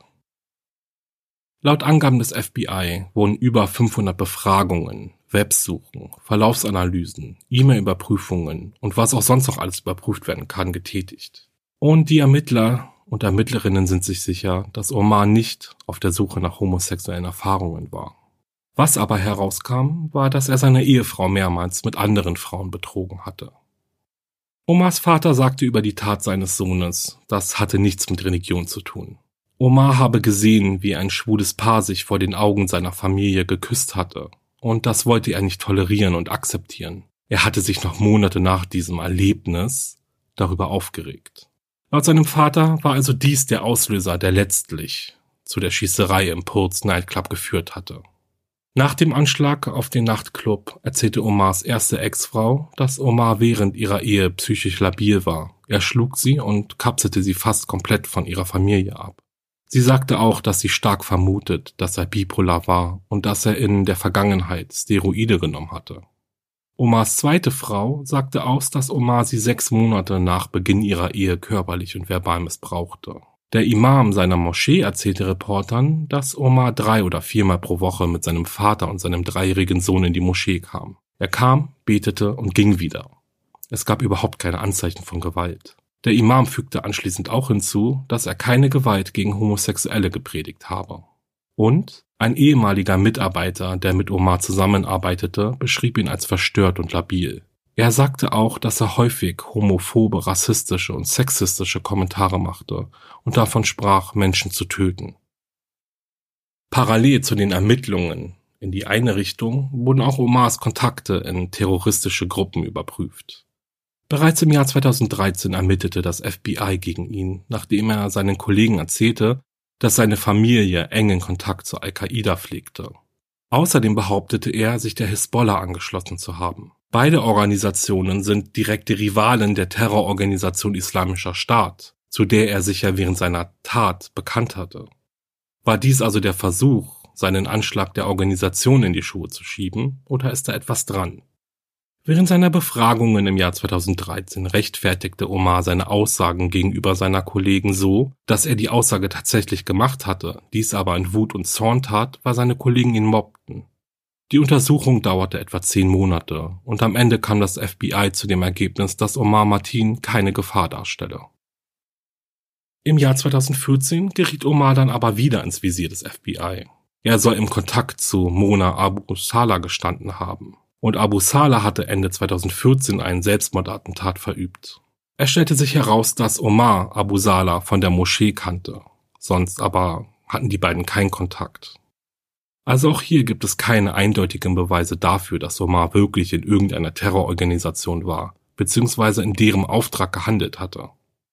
Laut Angaben des FBI wurden über 500 Befragungen, Websuchen, Verlaufsanalysen, E-Mail-Überprüfungen und was auch sonst noch alles überprüft werden kann, getätigt. Und die Ermittler und Ermittlerinnen sind sich sicher, dass Omar nicht auf der Suche nach homosexuellen Erfahrungen war. Was aber herauskam, war, dass er seine Ehefrau mehrmals mit anderen Frauen betrogen hatte. Omars Vater sagte über die Tat seines Sohnes, das hatte nichts mit Religion zu tun. Omar habe gesehen, wie ein schwules Paar sich vor den Augen seiner Familie geküsst hatte, und das wollte er nicht tolerieren und akzeptieren. Er hatte sich noch Monate nach diesem Erlebnis darüber aufgeregt. Laut seinem Vater war also dies der Auslöser, der letztlich zu der Schießerei im Pulse Nightclub geführt hatte. Nach dem Anschlag auf den Nachtclub erzählte Omars erste Ex-Frau, dass Omar während ihrer Ehe psychisch labil war. Er schlug sie und kapselte sie fast komplett von ihrer Familie ab. Sie sagte auch, dass sie stark vermutet, dass er bipolar war und dass er in der Vergangenheit Steroide genommen hatte. Omars zweite Frau sagte aus, dass Omar sie 6 Monate nach Beginn ihrer Ehe körperlich und verbal missbrauchte. Der Imam seiner Moschee erzählte Reportern, dass Omar 3 oder 4 Mal pro Woche mit seinem Vater und seinem 3-jährigen Sohn in die Moschee kam. Er kam, betete und ging wieder. Es gab überhaupt keine Anzeichen von Gewalt. Der Imam fügte anschließend auch hinzu, dass er keine Gewalt gegen Homosexuelle gepredigt habe. Und ein ehemaliger Mitarbeiter, der mit Omar zusammenarbeitete, beschrieb ihn als verstört und labil. Er sagte auch, dass er häufig homophobe, rassistische und sexistische Kommentare machte und davon sprach, Menschen zu töten. Parallel zu den Ermittlungen in die eine Richtung wurden auch Omars Kontakte in terroristische Gruppen überprüft. Bereits im Jahr 2013 ermittelte das FBI gegen ihn, nachdem er seinen Kollegen erzählte, dass seine Familie engen Kontakt zur Al-Qaida pflegte. Außerdem behauptete er, sich der Hisbollah angeschlossen zu haben. Beide Organisationen sind direkte Rivalen der Terrororganisation Islamischer Staat, zu der er sich ja während seiner Tat bekannt hatte. War dies also der Versuch, seinen Anschlag der Organisation in die Schuhe zu schieben, oder ist da etwas dran? Während seiner Befragungen im Jahr 2013 rechtfertigte Omar seine Aussagen gegenüber seiner Kollegen so, dass er die Aussage tatsächlich gemacht hatte, dies aber in Wut und Zorn tat, weil seine Kollegen ihn mobbten. Die Untersuchung dauerte etwa 10 Monate und am Ende kam das FBI zu dem Ergebnis, dass Omar Martin keine Gefahr darstelle. Im Jahr 2014 geriet Omar dann aber wieder ins Visier des FBI. Er soll im Kontakt zu Mona Abu Salah gestanden haben. Und Abu Salah hatte Ende 2014 einen Selbstmordattentat verübt. Es stellte sich heraus, dass Omar Abu Salah von der Moschee kannte. Sonst aber hatten die beiden keinen Kontakt. Also auch hier gibt es keine eindeutigen Beweise dafür, dass Omar wirklich in irgendeiner Terrororganisation war, beziehungsweise in deren Auftrag gehandelt hatte.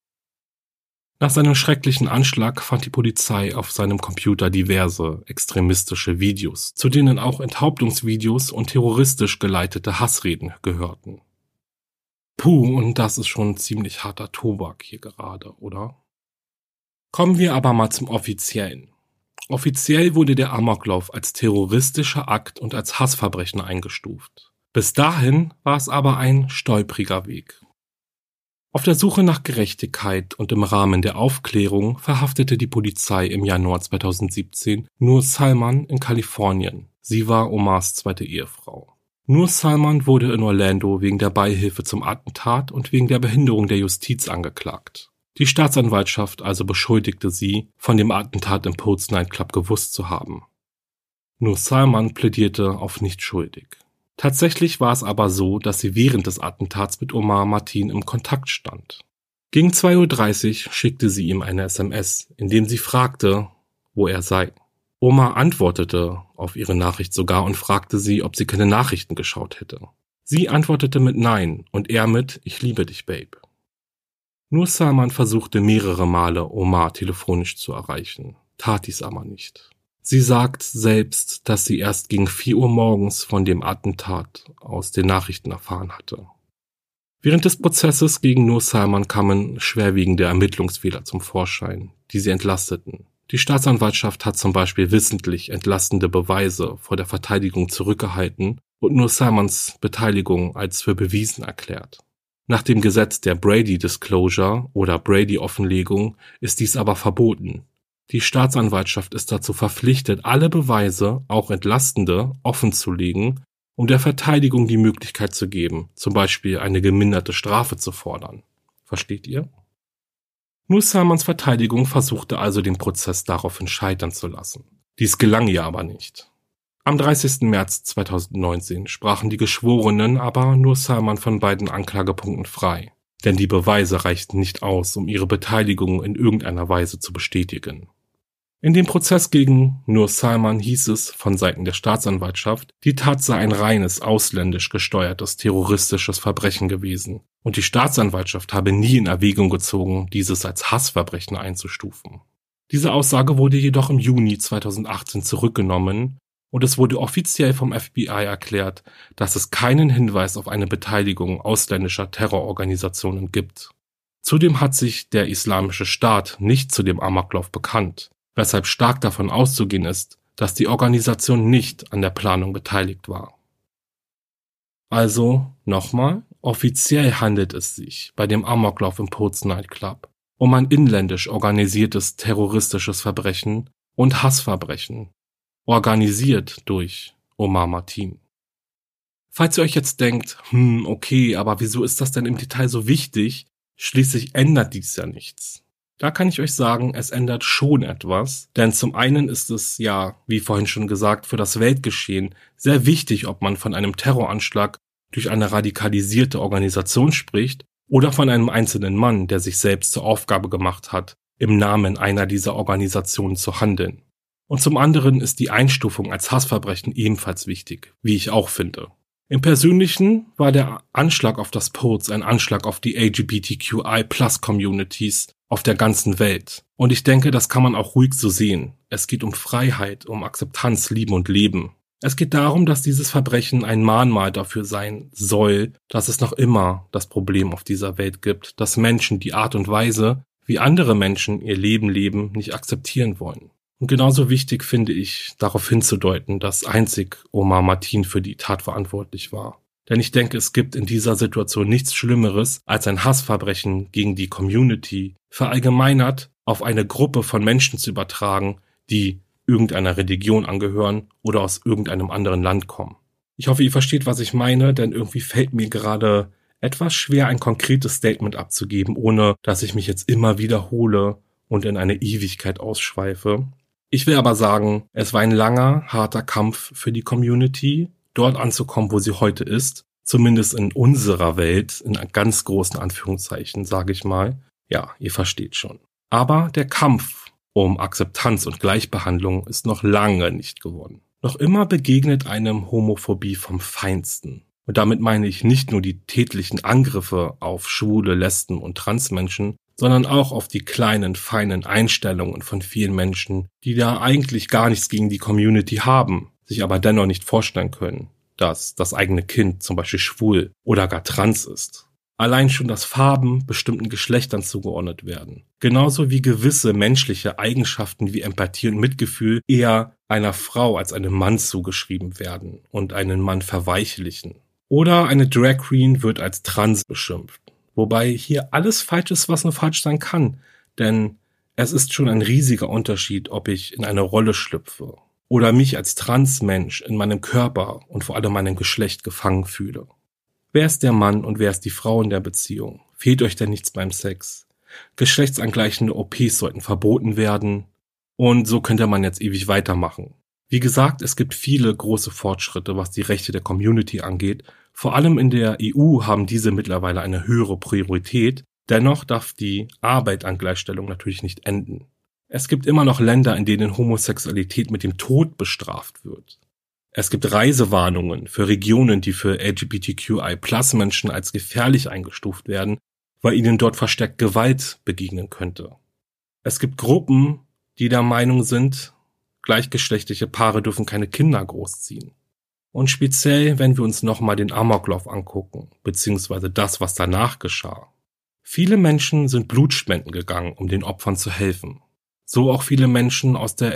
Nach seinem schrecklichen Anschlag fand die Polizei auf seinem Computer diverse extremistische Videos, zu denen auch Enthauptungsvideos und terroristisch geleitete Hassreden gehörten. Puh, und das ist schon ziemlich harter Tobak hier gerade, oder? Kommen wir aber mal zum Offiziellen. Offiziell wurde der Amoklauf als terroristischer Akt und als Hassverbrechen eingestuft. Bis dahin war es aber ein stolpriger Weg. Auf der Suche nach Gerechtigkeit und im Rahmen der Aufklärung verhaftete die Polizei im Januar 2017 Nur Salman in Kalifornien. Sie war Omars zweite Ehefrau. Nur Salman wurde in Orlando wegen der Beihilfe zum Attentat und wegen der Behinderung der Justiz angeklagt. Die Staatsanwaltschaft also beschuldigte sie, von dem Attentat im Pulse Nightclub gewusst zu haben. Nur Salman plädierte auf nicht schuldig. Tatsächlich war es aber so, dass sie während des Attentats mit Omar Mateen im Kontakt stand. Gegen 2:30 Uhr schickte sie ihm eine SMS, in dem sie fragte, wo er sei. Omar antwortete auf ihre Nachricht sogar und fragte sie, ob sie keine Nachrichten geschaut hätte. Sie antwortete mit Nein und er mit Ich liebe dich, Babe. Nur Salman versuchte mehrere Male, Omar telefonisch zu erreichen, tat dies aber nicht. Sie sagt selbst, dass sie erst gegen 4 Uhr morgens von dem Attentat aus den Nachrichten erfahren hatte. Während des Prozesses gegen Nur Salman kamen schwerwiegende Ermittlungsfehler zum Vorschein, die sie entlasteten. Die Staatsanwaltschaft hat zum Beispiel wissentlich entlastende Beweise vor der Verteidigung zurückgehalten und Nur Salmans Beteiligung als für bewiesen erklärt. Nach dem Gesetz der Brady Disclosure oder Brady Offenlegung ist dies aber verboten. Die Staatsanwaltschaft ist dazu verpflichtet, alle Beweise, auch entlastende, offenzulegen, um der Verteidigung die Möglichkeit zu geben, zum Beispiel eine geminderte Strafe zu fordern. Versteht ihr? Nur Salmans Verteidigung versuchte also den Prozess daraufhin scheitern zu lassen. Dies gelang ihr aber nicht. Am 30. März 2019 sprachen die Geschworenen aber Nur Salman von beiden Anklagepunkten frei, denn die Beweise reichten nicht aus, um ihre Beteiligung in irgendeiner Weise zu bestätigen. In dem Prozess gegen Nur Salman hieß es von Seiten der Staatsanwaltschaft, die Tat sei ein reines ausländisch gesteuertes terroristisches Verbrechen gewesen und die Staatsanwaltschaft habe nie in Erwägung gezogen, dieses als Hassverbrechen einzustufen. Diese Aussage wurde jedoch im Juni 2018 zurückgenommen und es wurde offiziell vom FBI erklärt, dass es keinen Hinweis auf eine Beteiligung ausländischer Terrororganisationen gibt. Zudem hat sich der Islamische Staat nicht zu dem Amoklauf bekannt, weshalb stark davon auszugehen ist, dass die Organisation nicht an der Planung beteiligt war. Also, nochmal, offiziell handelt es sich bei dem Amoklauf im Pulse Nightclub um ein inländisch organisiertes terroristisches Verbrechen und Hassverbrechen, organisiert durch Omar Mateen. Falls ihr euch jetzt denkt, okay, aber wieso ist das denn im Detail so wichtig? Schließlich ändert dies ja nichts. Da kann ich euch sagen, es ändert schon etwas, denn zum einen ist es ja, wie vorhin schon gesagt, für das Weltgeschehen sehr wichtig, ob man von einem Terroranschlag durch eine radikalisierte Organisation spricht oder von einem einzelnen Mann, der sich selbst zur Aufgabe gemacht hat, im Namen einer dieser Organisationen zu handeln. Und zum anderen ist die Einstufung als Hassverbrechen ebenfalls wichtig, wie ich auch finde. Im Persönlichen war der Anschlag auf das Pulse ein Anschlag auf die LGBTQI+-Communities auf der ganzen Welt. Und ich denke, das kann man auch ruhig so sehen. Es geht um Freiheit, um Akzeptanz, Lieben und Leben. Es geht darum, dass dieses Verbrechen ein Mahnmal dafür sein soll, dass es noch immer das Problem auf dieser Welt gibt, dass Menschen die Art und Weise, wie andere Menschen ihr Leben leben, nicht akzeptieren wollen. Und genauso wichtig finde ich, darauf hinzudeuten, dass einzig Omar Mateen für die Tat verantwortlich war. Denn ich denke, es gibt in dieser Situation nichts Schlimmeres als ein Hassverbrechen gegen die Community, verallgemeinert auf eine Gruppe von Menschen zu übertragen, die irgendeiner Religion angehören oder aus irgendeinem anderen Land kommen. Ich hoffe, ihr versteht, was ich meine, denn irgendwie fällt mir gerade etwas schwer, ein konkretes Statement abzugeben, ohne dass ich mich jetzt immer wiederhole und in eine Ewigkeit ausschweife. Ich will aber sagen, es war ein langer, harter Kampf für die Community, dort anzukommen, wo sie heute ist, zumindest in unserer Welt, in ganz großen Anführungszeichen, sage ich mal. Ja, ihr versteht schon. Aber der Kampf um Akzeptanz und Gleichbehandlung ist noch lange nicht gewonnen. Noch immer begegnet einem Homophobie vom Feinsten. Und damit meine ich nicht nur die tätlichen Angriffe auf Schwule, Lesben und Transmenschen, sondern auch auf die kleinen, feinen Einstellungen von vielen Menschen, die da eigentlich gar nichts gegen die Community haben, sich aber dennoch nicht vorstellen können, dass das eigene Kind zum Beispiel schwul oder gar trans ist. Allein schon, dass Farben bestimmten Geschlechtern zugeordnet werden. Genauso wie gewisse menschliche Eigenschaften wie Empathie und Mitgefühl eher einer Frau als einem Mann zugeschrieben werden und einen Mann verweichlichen. Oder eine Drag Queen wird als trans beschimpft. Wobei hier alles falsch ist, was nur falsch sein kann. Denn es ist schon ein riesiger Unterschied, ob ich in eine Rolle schlüpfe oder mich als Transmensch in meinem Körper und vor allem meinem Geschlecht gefangen fühle. Wer ist der Mann und wer ist die Frau in der Beziehung? Fehlt euch denn nichts beim Sex? Geschlechtsangleichende OPs sollten verboten werden. Und so könnte man jetzt ewig weitermachen. Wie gesagt, es gibt viele große Fortschritte, was die Rechte der Community angeht. Vor allem in der EU haben diese mittlerweile eine höhere Priorität. Dennoch darf die Arbeit an Gleichstellung natürlich nicht enden. Es gibt immer noch Länder, in denen Homosexualität mit dem Tod bestraft wird. Es gibt Reisewarnungen für Regionen, die für LGBTQI+-Menschen als gefährlich eingestuft werden, weil ihnen dort verstärkt Gewalt begegnen könnte. Es gibt Gruppen, die der Meinung sind, gleichgeschlechtliche Paare dürfen keine Kinder großziehen. Und speziell, wenn wir uns nochmal den Amoklauf angucken, beziehungsweise das, was danach geschah. Viele Menschen sind Blutspenden gegangen, um den Opfern zu helfen. So auch viele Menschen aus der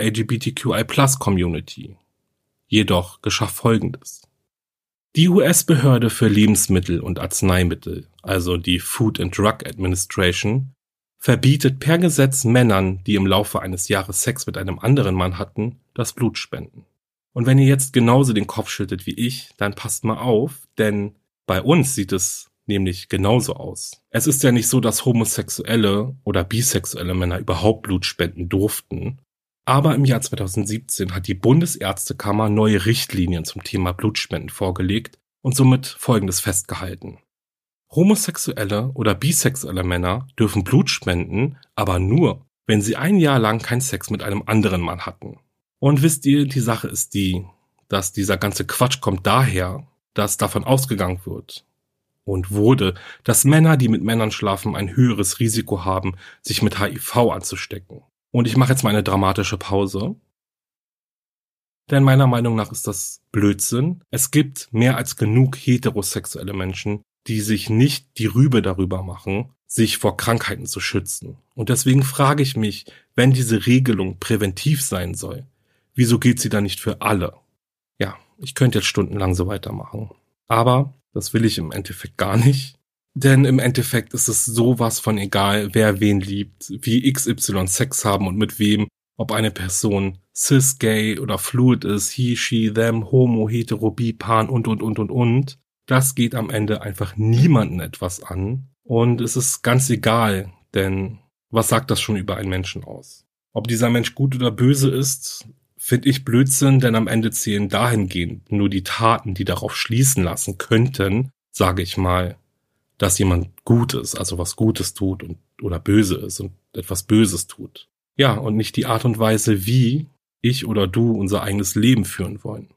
LGBTQI+-Community. Jedoch geschah Folgendes. Die US-Behörde für Lebensmittel und Arzneimittel, also die Food and Drug Administration, verbietet per Gesetz Männern, die im Laufe eines Jahres Sex mit einem anderen Mann hatten, das Blutspenden. Und wenn ihr jetzt genauso den Kopf schüttet wie ich, dann passt mal auf, denn bei uns sieht es nämlich genauso aus. Es ist ja nicht so, dass homosexuelle oder bisexuelle Männer überhaupt Blut spenden durften. Aber im Jahr 2017 hat die Bundesärztekammer neue Richtlinien zum Thema Blutspenden vorgelegt und somit Folgendes festgehalten. Homosexuelle oder bisexuelle Männer dürfen Blut spenden, aber nur, wenn sie ein Jahr lang keinen Sex mit einem anderen Mann hatten. Und wisst ihr, die Sache ist die, dass dieser ganze Quatsch kommt daher, dass davon ausgegangen wird und wurde, dass Männer, die mit Männern schlafen, ein höheres Risiko haben, sich mit HIV anzustecken. Und ich mache jetzt mal eine dramatische Pause. Denn meiner Meinung nach ist das Blödsinn. Es gibt mehr als genug heterosexuelle Menschen, die sich nicht die Rübe darüber machen, sich vor Krankheiten zu schützen. Und deswegen frage ich mich, wenn diese Regelung präventiv sein soll, wieso gilt sie dann nicht für alle? Ja, ich könnte jetzt stundenlang so weitermachen. Aber das will ich im Endeffekt gar nicht. Denn im Endeffekt ist es sowas von egal, wer wen liebt, wie XY Sex haben und mit wem, ob eine Person cis, gay oder fluid ist, he, she, them, homo, hetero, bi, pan und. Das geht am Ende einfach niemanden etwas an. Und es ist ganz egal, denn was sagt das schon über einen Menschen aus? Ob dieser Mensch gut oder böse ist, finde ich Blödsinn, denn am Ende zählen dahingehend nur die Taten, die darauf schließen lassen könnten, sage ich mal, dass jemand Gutes, also was Gutes tut oder böse ist und etwas Böses tut. Ja, und nicht die Art und Weise, wie ich oder du unser eigenes Leben führen wollen.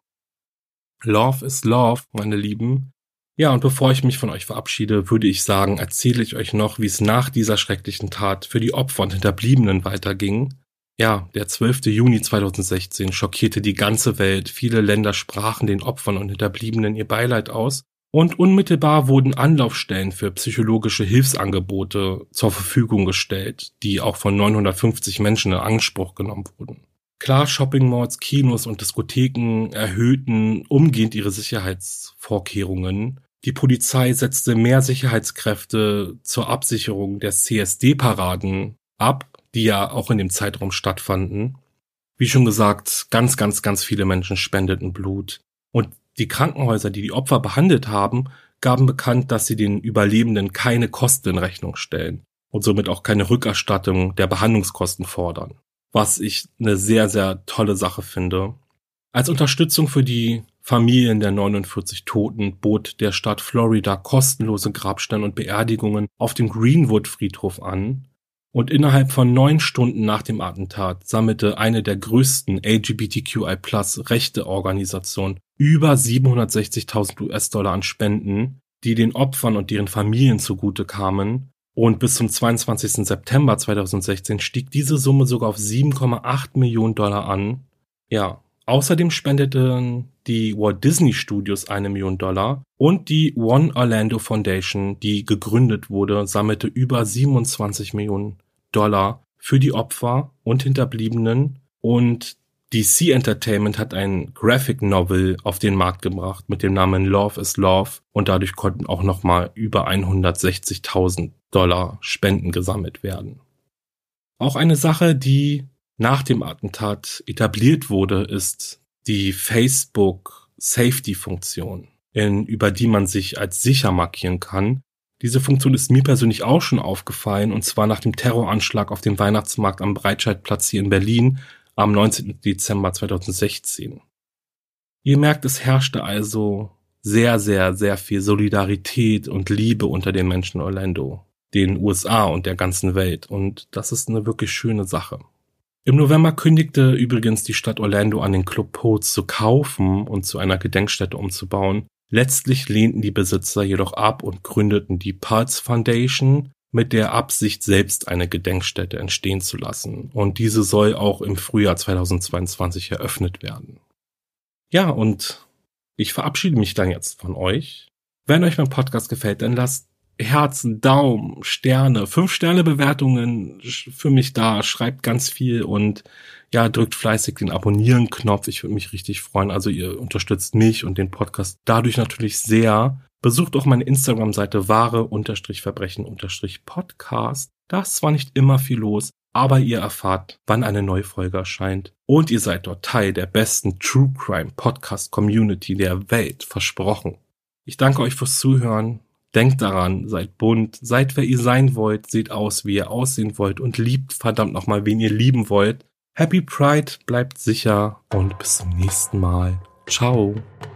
Love is love, meine Lieben. Ja, und bevor ich mich von euch verabschiede, würde ich sagen, erzähle ich euch noch, wie es nach dieser schrecklichen Tat für die Opfer und Hinterbliebenen weiterging. Ja, der 12. Juni 2016 schockierte die ganze Welt. Viele Länder sprachen den Opfern und Hinterbliebenen ihr Beileid aus. Und unmittelbar wurden Anlaufstellen für psychologische Hilfsangebote zur Verfügung gestellt, die auch von 950 Menschen in Anspruch genommen wurden. Klar, Shoppingmalls, Kinos und Diskotheken erhöhten umgehend ihre Sicherheitsvorkehrungen. Die Polizei setzte mehr Sicherheitskräfte zur Absicherung der CSD-Paraden ab, die ja auch in dem Zeitraum stattfanden. Wie schon gesagt, ganz viele Menschen spendeten Blut. Und die Krankenhäuser, die die Opfer behandelt haben, gaben bekannt, dass sie den Überlebenden keine Kosten in Rechnung stellen und somit auch keine Rückerstattung der Behandlungskosten fordern. Was ich eine sehr tolle Sache finde. Als Unterstützung für die Familien der 49 Toten bot der Staat Florida kostenlose Grabsteine und Beerdigungen auf dem Greenwood-Friedhof an. Und innerhalb von 9 Stunden nach dem Attentat sammelte eine der größten LGBTQI+-Rechte-Organisationen über 760.000 US-Dollar an Spenden, die den Opfern und deren Familien zugute kamen. Und bis zum 22. September 2016 stieg diese Summe sogar auf $7,8 Millionen an. Ja, Außerdem spendeten die Walt Disney Studios $1 Million und die One Orlando Foundation, die gegründet wurde, sammelte über $27 Millionen für die Opfer und Hinterbliebenen, und DC Entertainment hat ein Graphic Novel auf den Markt gebracht mit dem Namen Love is Love, und dadurch konnten auch nochmal über $160.000 Spenden gesammelt werden. Auch eine Sache, die nach dem Attentat etabliert wurde, ist die Facebook-Safety-Funktion, über die man sich als sicher markieren kann. Diese Funktion ist mir persönlich auch schon aufgefallen, und zwar nach dem Terroranschlag auf dem Weihnachtsmarkt am Breitscheidplatz hier in Berlin am 19. Dezember 2016. Ihr merkt, es herrschte also sehr, sehr, sehr viel Solidarität und Liebe unter den Menschen in Orlando, den USA und der ganzen Welt, und das ist eine wirklich schöne Sache. Im November kündigte übrigens die Stadt Orlando an, den Club Poets zu kaufen und zu einer Gedenkstätte umzubauen. Letztlich lehnten die Besitzer jedoch ab und gründeten die Pulse Foundation mit der Absicht, selbst eine Gedenkstätte entstehen zu lassen. Und diese soll auch im Frühjahr 2022 eröffnet werden. Ja, und ich verabschiede mich dann jetzt von euch. Wenn euch mein Podcast gefällt, dann lasst Herzen, Daumen, Sterne, 5-Sterne-Bewertungen für mich da, schreibt ganz viel und ja, drückt fleißig den Abonnieren-Knopf. Ich würde mich richtig freuen. Also ihr unterstützt mich und den Podcast dadurch natürlich sehr. Besucht auch meine Instagram-Seite wahre-verbrechen-podcast. Da ist zwar nicht immer viel los, aber ihr erfahrt, wann eine neue Folge erscheint. Und ihr seid dort Teil der besten True Crime Podcast Community der Welt, versprochen. Ich danke euch fürs Zuhören. Denkt daran, seid bunt, seid wer ihr sein wollt, seht aus, wie ihr aussehen wollt und liebt verdammt nochmal, wen ihr lieben wollt. Happy Pride, bleibt sicher und bis zum nächsten Mal. Ciao.